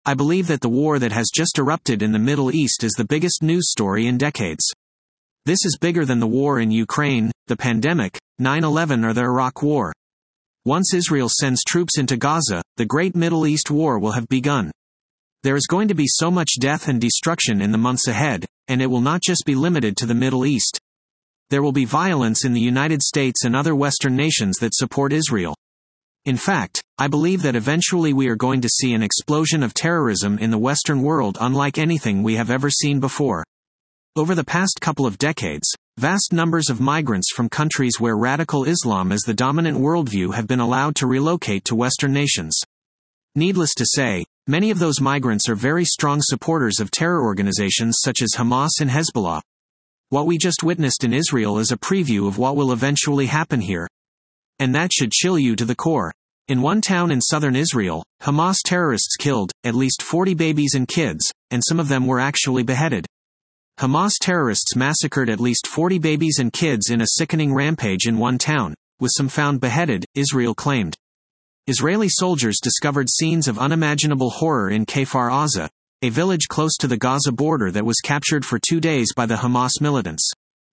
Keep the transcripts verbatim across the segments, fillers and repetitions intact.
I believe that the war that has just erupted in the Middle East is the biggest news story in decades. This is bigger than the war in Ukraine, the pandemic, nine eleven or the Iraq War. Once Israel sends troops into Gaza, the Great Middle East War will have begun. There is going to be so much death and destruction in the months ahead, and it will not just be limited to the Middle East. There will be violence in the United States and other Western nations that support Israel. In fact, I believe that eventually we are going to see an explosion of terrorism in the Western world unlike anything we have ever seen before. Over the past couple of decades, vast numbers of migrants from countries where radical Islam is the dominant worldview have been allowed to relocate to Western nations. Needless to say, many of those migrants are very strong supporters of terror organizations such as Hamas and Hezbollah. What we just witnessed in Israel is a preview of what will eventually happen here. And that should chill you to the core. In one town in southern Israel, Hamas terrorists killed at least forty babies and kids, and some of them were actually beheaded. Hamas terrorists massacred at least forty babies and kids in a sickening rampage in one town, with some found beheaded, Israel claimed. Israeli soldiers discovered scenes of unimaginable horror in Kfar Aza, a village close to the Gaza border that was captured for two days by the Hamas militants.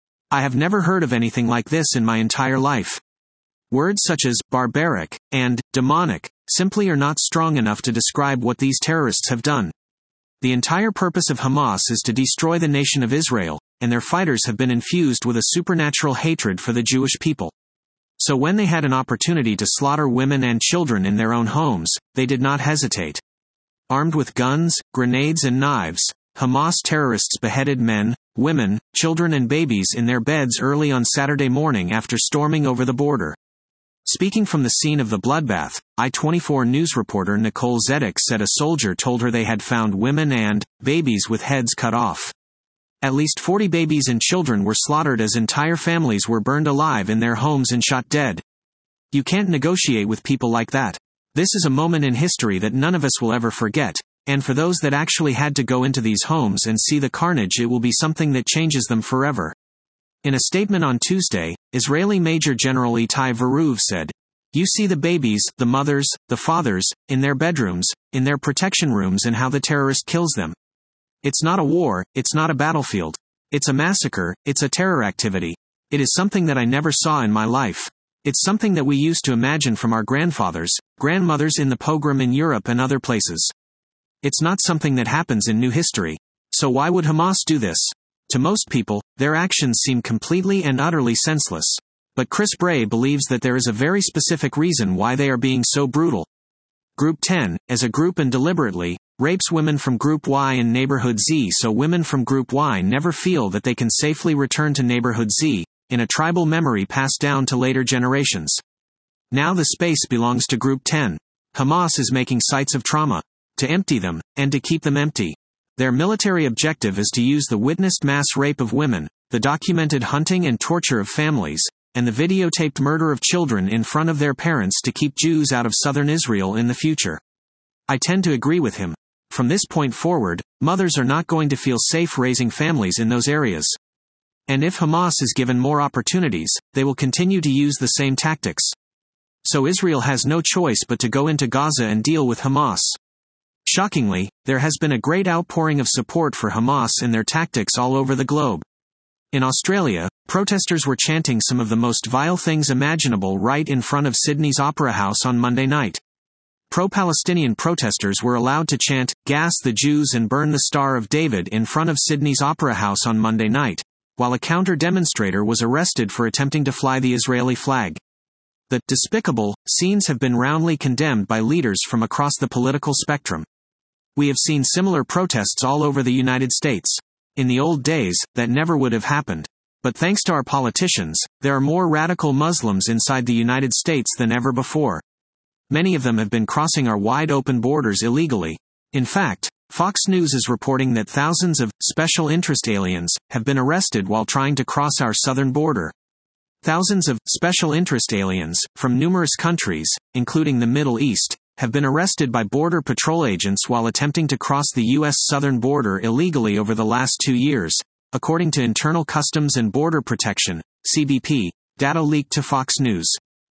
I have never heard of anything like this in my entire life. Words such as barbaric and demonic simply are not strong enough to describe what these terrorists have done. The entire purpose of Hamas is to destroy the nation of Israel, and their fighters have been infused with a supernatural hatred for the Jewish people. So when they had an opportunity to slaughter women and children in their own homes, they did not hesitate. Armed with guns, grenades and knives, Hamas terrorists beheaded men, women, children and babies in their beds early on Saturday morning after storming over the border. Speaking from the scene of the bloodbath, I twenty-four News reporter Nicole Zedek said a soldier told her they had found women and babies with heads cut off. At least forty babies and children were slaughtered as entire families were burned alive in their homes and shot dead. You can't negotiate with people like that. This is a moment in history that none of us will ever forget, and for those that actually had to go into these homes and see the carnage, it will be something that changes them forever. In a statement on Tuesday, Israeli Major General Itai Veruv said, "You see the babies, the mothers, the fathers, in their bedrooms, in their protection rooms and how the terrorist kills them. It's not a war, it's not a battlefield. It's a massacre, it's a terror activity. It is something that I never saw in my life. It's something that we used to imagine from our grandfathers, grandmothers in the pogrom in Europe and other places. It's not something that happens in new history. So why would Hamas do this?" To most people, their actions seem completely and utterly senseless. But Chris Bray believes that there is a very specific reason why they are being so brutal. Group ten, as a group and deliberately, rapes women from Group Y and Neighborhood Z so women from Group Y never feel that they can safely return to Neighborhood Z, in a tribal memory passed down to later generations. Now the space belongs to Group ten. Hamas is making sites of trauma. To empty them, and to keep them empty. Their military objective is to use the witnessed mass rape of women, the documented hunting and torture of families, and the videotaped murder of children in front of their parents to keep Jews out of southern Israel in the future. I tend to agree with him. From this point forward, mothers are not going to feel safe raising families in those areas. And if Hamas is given more opportunities, they will continue to use the same tactics. So Israel has no choice but to go into Gaza and deal with Hamas. Shockingly, there has been a great outpouring of support for Hamas and their tactics all over the globe. In Australia, protesters were chanting some of the most vile things imaginable right in front of Sydney's Opera House on Monday night. Pro-Palestinian protesters were allowed to chant, "Gas the Jews and burn the Star of David" in front of Sydney's Opera House on Monday night, while a counter-demonstrator was arrested for attempting to fly the Israeli flag. The despicable scenes have been roundly condemned by leaders from across the political spectrum. We have seen similar protests all over the United States. In the old days, that never would have happened. But thanks to our politicians, there are more radical Muslims inside the United States than ever before. Many of them have been crossing our wide-open borders illegally. In fact, Fox News is reporting that thousands of special interest aliens have been arrested while trying to cross our southern border. Thousands of special interest aliens from numerous countries, including the Middle East, have been arrested by Border Patrol agents while attempting to cross the U S southern border illegally over the last two years, according to Internal Customs and Border Protection, C B P, data leaked to Fox News.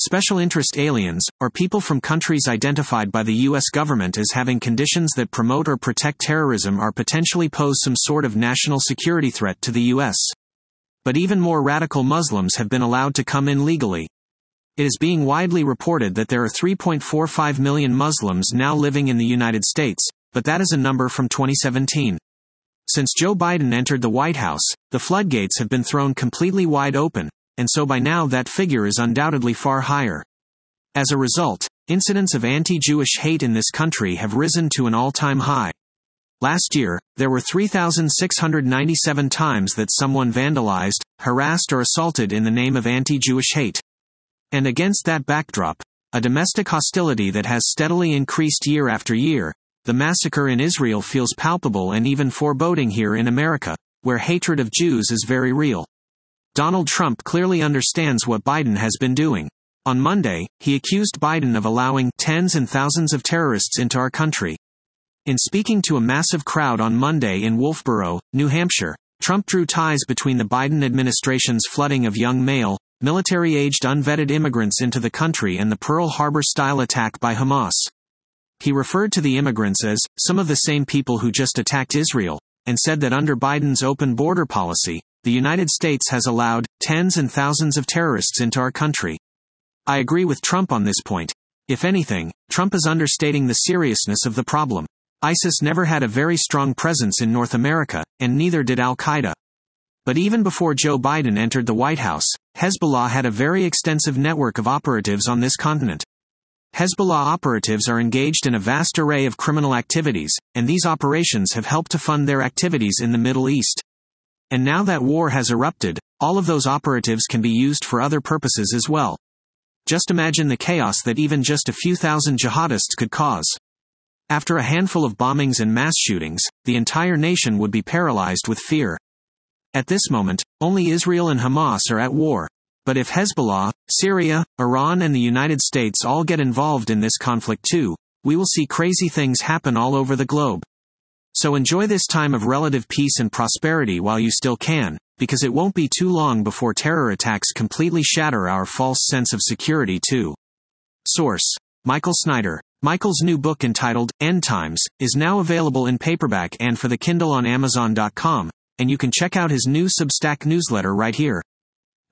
Special interest aliens, or people from countries identified by the U S government as having conditions that promote or protect terrorism or potentially pose some sort of national security threat to the U S. But even more radical Muslims have been allowed to come in legally. It is being widely reported that there are three point four five million Muslims now living in the United States, but that is a number from twenty seventeen. Since Joe Biden entered the White House, the floodgates have been thrown completely wide open, and so by now that figure is undoubtedly far higher. As a result, incidents of anti-Jewish hate in this country have risen to an all-time high. Last year, there were three thousand six hundred ninety-seven times that someone vandalized, harassed or assaulted in the name of anti-Jewish hate. And against that backdrop, a domestic hostility that has steadily increased year after year, the massacre in Israel feels palpable and even foreboding here in America, where hatred of Jews is very real. Donald Trump clearly understands what Biden has been doing. On Monday, he accused Biden of allowing tens and thousands of terrorists into our country. In speaking to a massive crowd on Monday in Wolfboro, New Hampshire, Trump drew ties between the Biden administration's flooding of young male, military-aged unvetted immigrants into the country and the Pearl Harbor-style attack by Hamas. He referred to the immigrants as some of the same people who just attacked Israel, and said that under Biden's open border policy, the United States has allowed tens and thousands of terrorists into our country. I agree with Trump on this point. If anything, Trump is understating the seriousness of the problem. ISIS never had a very strong presence in North America, and neither did Al-Qaeda. But even before Joe Biden entered the White House, Hezbollah had a very extensive network of operatives on this continent. Hezbollah operatives are engaged in a vast array of criminal activities, and these operations have helped to fund their activities in the Middle East. And now that war has erupted, all of those operatives can be used for other purposes as well. Just imagine the chaos that even just a few thousand jihadists could cause. After a handful of bombings and mass shootings, the entire nation would be paralyzed with fear. At this moment, only Israel and Hamas are at war. But if Hezbollah, Syria, Iran and the United States all get involved in this conflict too, we will see crazy things happen all over the globe. So enjoy this time of relative peace and prosperity while you still can, because it won't be too long before terror attacks completely shatter our false sense of security too. Source: Michael Snyder. Michael's new book entitled, End Times, is now available in paperback and for the Kindle on Amazon dot com, and you can check out his new Substack newsletter right here.